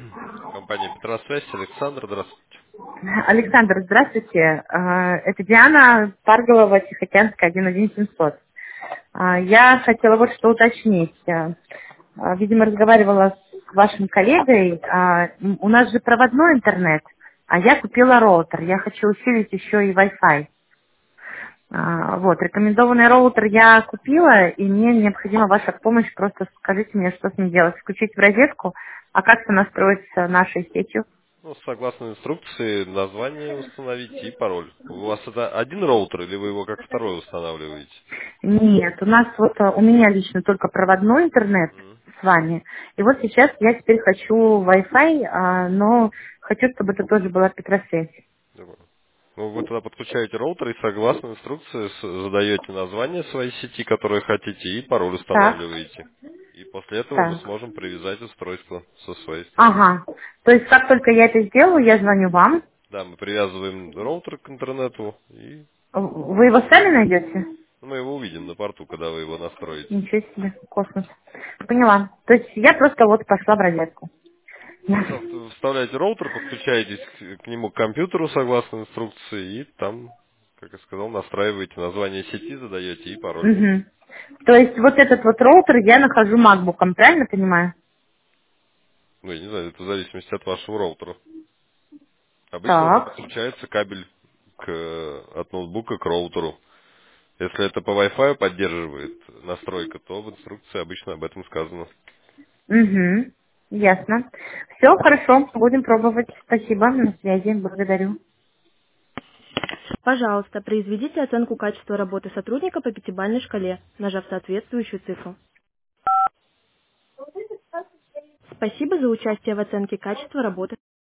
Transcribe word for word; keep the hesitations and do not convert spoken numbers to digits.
Компания Петросвязь, Александр, здравствуйте. Александр, здравствуйте. А, Это Диана Парголова, Тихоокеанская, один один семьсот. А, Я хотела вот что уточнить. А, а, Видимо, разговаривала с вашим коллегой. А, м, У нас же проводной интернет, а я купила роутер. Я хочу усилить еще и Wi-Fi. А, Вот, рекомендованный роутер я купила, и мне необходима ваша помощь. Просто скажите мне, что с ним делать. Включить в розетку, а как-то настроить с нашей сетью? Ну, согласно инструкции, название установите и пароль. У вас это один роутер или вы его как второй устанавливаете? Нет, у нас вот, а, у меня лично только проводной интернет Мгм. с вами. И вот сейчас я теперь хочу Wi-Fi, а, но хочу, чтобы это тоже была Петросвязь. Добро. Ну, вы тогда подключаете роутер и согласно инструкции с- задаете название своей сети, которую хотите, и пароль Так, устанавливаете. И после этого мы так. сможем привязать устройство со своей стороны. Ага. То есть как только я это сделаю, я звоню вам. Да, мы привязываем роутер к интернету, и Вы его сами найдете? мы его увидим на порту, когда вы его настроите. Ничего себе, космос. Поняла. То есть я просто вот пошла в розетку. Просто вставляете роутер, подключаетесь к, к нему к компьютеру согласно инструкции, и там, как я сказал, настраиваете название сети, задаете и пароль. Угу. То есть вот этот вот роутер я нахожу макбуком, правильно понимаю? Ну, я не знаю, это в зависимости от вашего роутера. Обычно это Так. подключается кабель к, от ноутбука к роутеру. Если это по Wi-Fi поддерживает настройка, то в инструкции обычно об этом сказано. Угу. Ясно. Все, хорошо, будем пробовать. Спасибо, на связи, благодарю. Пожалуйста, произведите оценку качества работы сотрудника по пятибалльной шкале, нажав соответствующую цифру. Спасибо за участие в оценке качества работы.